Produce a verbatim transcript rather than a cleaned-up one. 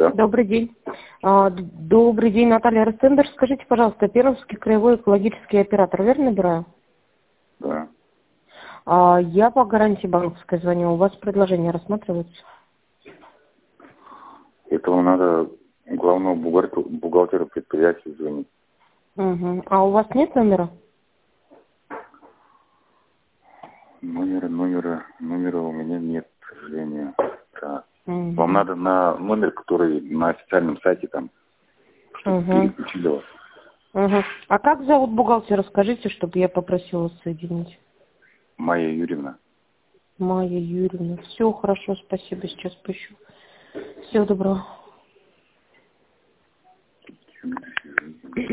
Да. Добрый день. А, д- Добрый день, Наталья Ростендер. Скажите, пожалуйста, Пермский краевой экологический оператор, верно набираю? Да. А, Я по гарантии банковской звоню. У вас предложение рассматривается? Этого надо главному бухгалтеру, бухгалтеру предприятия звонить. Угу. А у вас нет номера? Номера, номера, номера у меня нет, к сожалению. Так. Угу. Вам надо на номер, который на официальном сайте там, чтобы Угу. переключили вас. Угу. А как зовут бухгалтера? Скажите, чтобы я попросила вас соединить. Майя Юрьевна. Майя Юрьевна. Все хорошо, спасибо, сейчас поищу. Всего доброго.